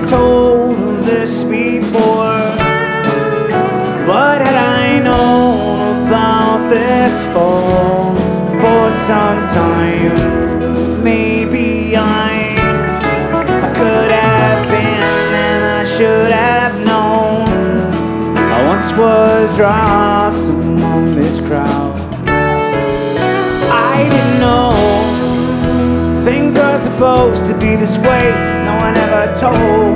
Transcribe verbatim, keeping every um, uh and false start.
told them this before, but had I known about this for, for some time, maybe I, I could have been and I should have known. I once was dropped among this crowd. I didn't know things are supposed to be this way. No one ever told